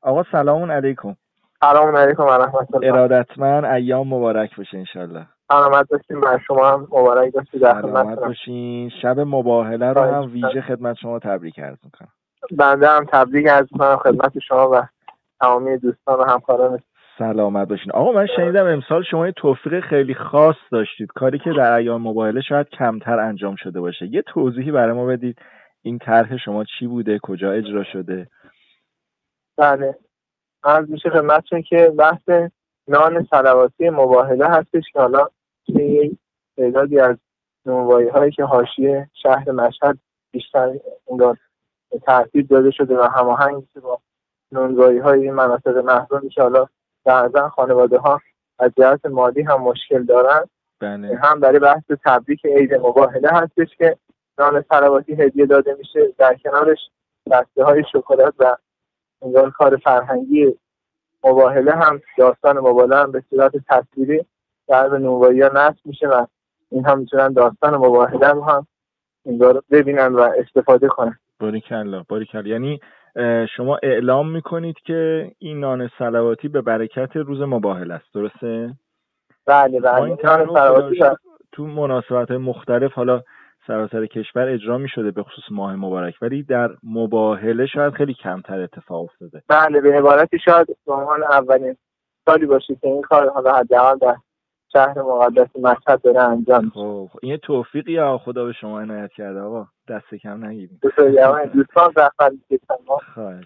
آقا سلام علیکم. سلام علیکم و رحمت الله. ارادتمند، ایام مبارک باشه انشالله. سلامت باشین، بر شما هم مبارک باشه. در سلامت خدمتتونم. باشین. شب مباهله رو هم ویژه خدمت شما تبریک عرض میکنم. بنده هم تبریک عرض میکنم خدمت شما و تمامی دوستان و همکاران. سلامت باشین. آقا من شنیدم امسال شما یه توفیق خیلی خاص داشتید، کاری که در ایام مباهله شاید کمتر انجام شده باشه. یه توضیحی برای ما بدید، این طرح شما چی بوده، کجا اجرا شده؟ بله، عرض میشه خدمتتون که بحث نان صلواتی مباهله هستش که حالا یک تعدادی از نونوایی هایی که حاشیه شهر مشهد بیشتر انگار ترتیب داده شده و هماهنگ میشه با نونوایی های این مناطق محرومی که حالا بعضا خانواده ها از جهت مالی هم مشکل دارن. بله. هم برای بحث تبریک عید مباهله هستش که نان صلواتی هدیه داده میشه، در کنارش دسته های شکلات و انگار کار فرهنگی مباهله هم، داستان مباهله هم به صورت تصویری در به نونوایی ها نصب میشه و این هم میتونن داستان مباهله هم انگار ببینن و استفاده کنن. باریکلا. یعنی شما اعلام میکنید که این نان صلواتی به برکت روز مباهله است، درسته؟ بله. نان صلواتی تو مناسبت مختلف حالا سراسر کشور اجرا میشده به خصوص ماه مبارک، ولی در مباهله شاید خیلی کمتر اتفاق افتاده. بله، به عبارتی شاید به عنوان اولین سالی باشه که این کار حالا حداقل در شهر مقدس مشهد داره انجام میشه. خب این توفیقی یا خدا به شما عنایت کرده آقا، دست کم نگیرید. دوستان زحمت می‌کشن ما.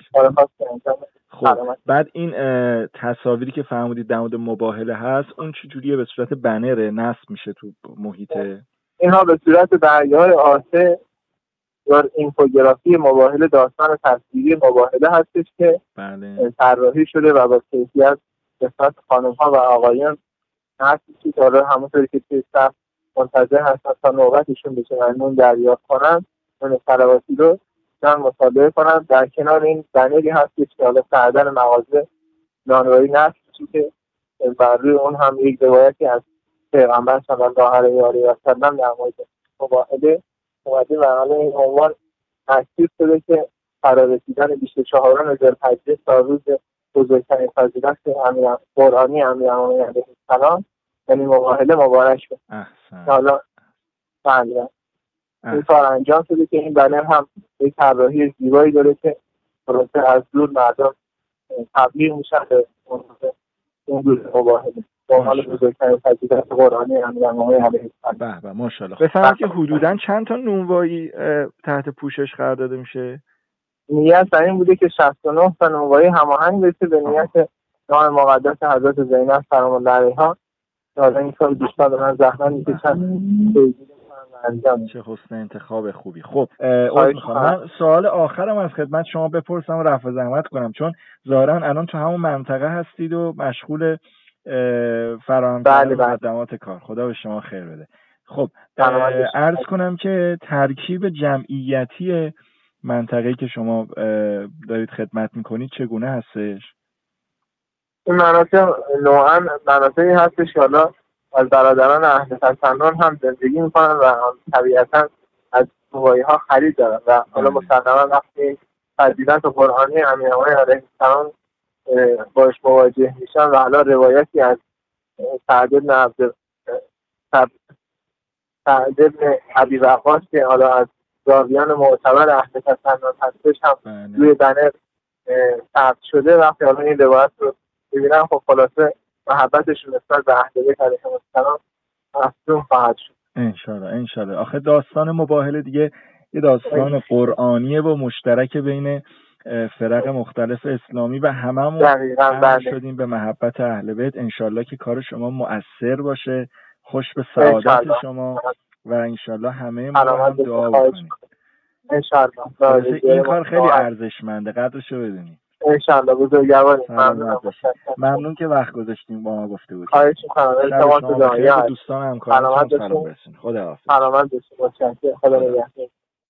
خب بعد این تصاویری که فرمودید در مورد مباهله هست، اون چجوریه؟ به صورت بنره نصب میشه تو محیط؟ اینها به صورت برگه‌های آسه یا اینفوگرافی مباهله، داستان تصویری مباهله هستش که بله طراحی شده و با کیفیت قسمت خانم‌ها و آقایان نصب میشه که حالا همونطوری که توی صف منتظر هستن تا نوبتشون بشه و نون دریافت کنن، نون صلواتی رو جان مصادره کنن. در کنار این بنری هستش که حالا سردر مغازه نانوایی نصب میشه که بر روی اون هم یک روایتی از پیغمبر صلی الله علیه و سلم در مورد مباهله اومده و حالا این عنوان تشخیص شده که فرارسیدن 24 ذوالحجه تا روز بزرگترین فضیلت قرآنی امیرالمومنین علیه السلام، یعنی مباهله مبارک شد. حالا بله این کار انجام شده که این بنر هم یک طراحی زیبایی داره که پروسه از دور مردم تبلیغ میشن به اون روز مباهله با حال بزرگترین فضیلت قرآنی امیرالمومنین علیه السلام. به ماشاءالله. بفرمایید که حدوداً چند تا نونوایی تحت پوشش قرار داده میشه؟ نیت در این بوده که 69 تا نونوایی هماهنگ بشه به نیت نام مقدس حضرت زینب سلام الله علیها. حالا این کار دوستان به من زحمت میکشن. چه حسن انتخاب خوبی. خب من سوال آخرم از خدمت شما بپرسم و رفع زحمت کنم، چون ظاهرا الان تو همون منطقه هستید و مشغول فراهم کردن مقدمات کار. خدا به شما خیر بده. خب عرض کنم که ترکیب جمعیتی منطقه‌ای که شما دارید خدمت میکنید چگونه هستش؟ این مناطق نوعا مناطقی هستش که حالا از برادران اهل تسنن هم زندگی میکنن و طبیعتا از نونوایی ها خرید دارن و حالا مسلما وقتی فضیلت قرآنی امیرالمومنین علیه السلام باش مواجه میشن و حالا روایتی از سعد بن ابی وقاص که حالا از راویان معتبر اهل تسنن هستش هم روی بنر ثبت شده. وقتی حالا این روایت رو ببینم خب خلاصه محبتشون نسبت به اهل بیت علیهم السلام مفهوم خواهد شد. انشالله. آخه داستان مباهله دیگه یه داستان قرآنیه و مشترک بین فرق مختلف اسلامی و هممون شدیم به محبت اهل بیت. انشالله که کار شما مؤثر باشه، خوش به سعادت شما و انشالله همه ما رو هم دعا بکنیم. انشالله این کار خیلی ارزشمنده، قدرشو بدونید. انشالله. بزرگواری. ممنون که وقت گذاشتیم با ما گفته بودید. خواهش می‌کنم. دوستان همکارانتون سلام برسونید. خدا حافظ. سلامت باشید. خدا نگهدار.